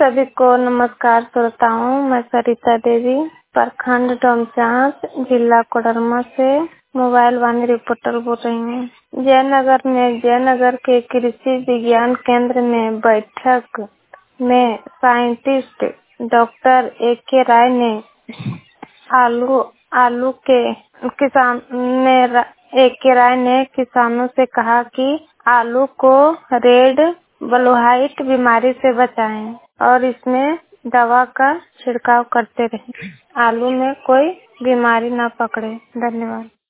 सभी को नमस्कार श्रोताओं। मैं सरिता देवी प्रखंड डोमचांच जिला कोडरमा से मोबाइल वाणी रिपोर्टर बोल रही हूँ। जयनगर के कृषि विज्ञान केंद्र में बैठक में साइंटिस्ट डॉक्टर ए.के. राय ने ए.के. राय ने किसानों से कहा कि आलू को रेड ब्लोहाइट बीमारी से बचाएं और इसमें दवा का छिड़काव करते रहें, आलू में कोई बीमारी न पकड़े। धन्यवाद।